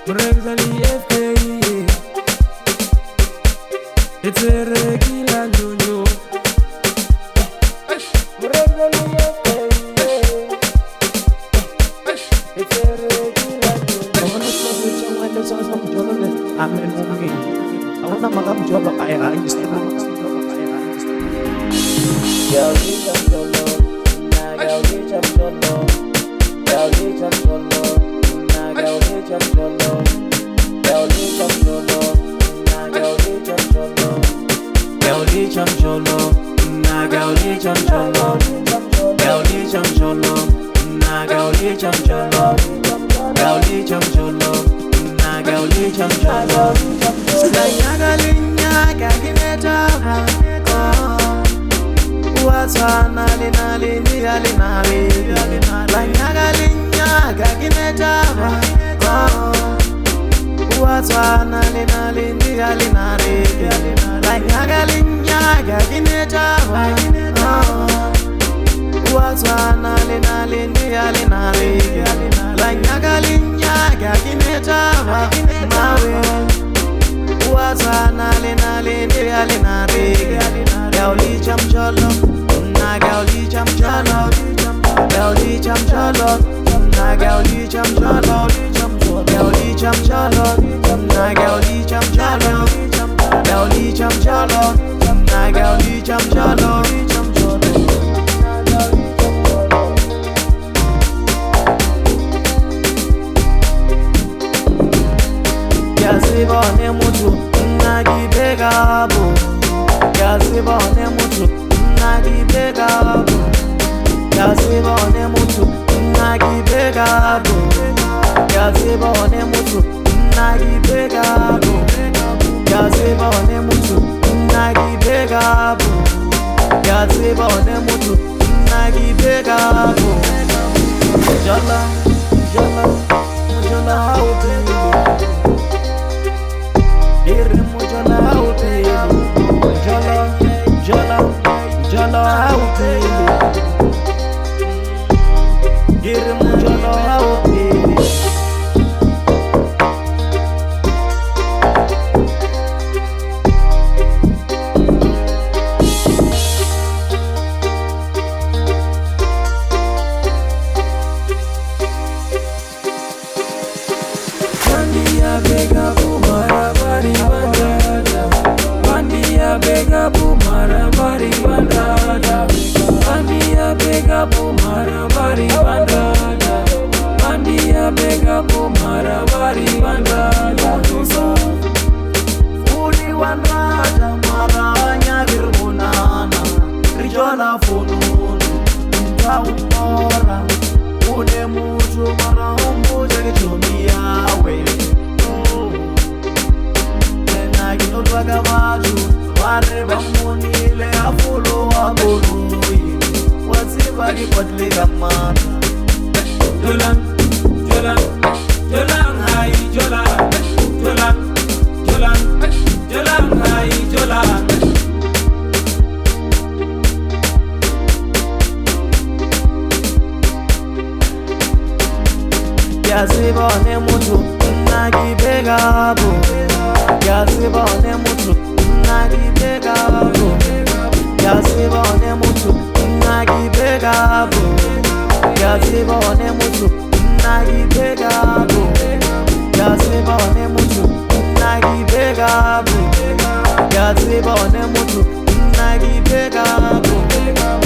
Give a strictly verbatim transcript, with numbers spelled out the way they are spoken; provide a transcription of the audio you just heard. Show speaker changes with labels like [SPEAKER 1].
[SPEAKER 1] Mrexali F K E. It's a regular Jojo. Mrexali F K E. It's a regular Jojo. I wanna stop with you when there's some Jojo. I'm in movie. I wanna make a job of I used to have. Girl, you jump your love. Nah, girl, you jump your love. Girl, you jump your love. Nah, girl, you jump your love. Girl, you jump your love. Nah, girl, you jump your love. Girl, you jump your love. Nah, girl, you jump your love. Girl, you jump your love. Nah, girl, you jump your love. Girl, you jump your love. Nah, girl, you jump your love. Sulayaga linya kagineta. Watana lina lini alina li lanyaga linyaga kinetaba Watana lina lini alina li lanyaga linyaga kinetaba Watana lina lini alina li lanyaga linyaga kinetaba mawe Watana lina lini alina li Gauli cham cholo, na gauli cham cholo, gauli cham cholo, na gauli cham cholo, gauli cham cholo, na gauli cham cholo, gauli cham cholo, na gauli cham cholo, cham cholo. Yasibo ne mutu, na gibega bo. Yasibo ne mutu, na gibega bo. Yasibo ne mutu, na gibega bo. Yasibo ne mutu, na gibega bo. Yasibo ne mutu, na gibega bo. Yasibo ne mutu, na gibega bo. Jala, jala, jala how baby. Here mujala how baby. Jala, jala, jala how baby. Here mujala how baby. Bandiya bega bumara bari bandada. Bandiya bega bumara bari bandada. Bandiya bega bumara bari bandada. Bandiya bega bumara bari bandada. Uli wanada maranya virmunana. Rijola fununu ntaumora. Une mutu mara umbu jage tumia we. Naginotuaga maju Ware bamunile afulo waburui Wasibagi padliga mata Jolan, jolan, jolan hai jolan Jolan, jolan, jolan hai jolan Yasibo ne mutu nagibega bo Yasibo ne mutu, nagibega bo. Yasibo ne mutu, nagibega bo. Yasibo ne mutu, nagibega bo. Yasibo ne mutu, nagibega bo. Yasibo ne mutu, nagibega bo.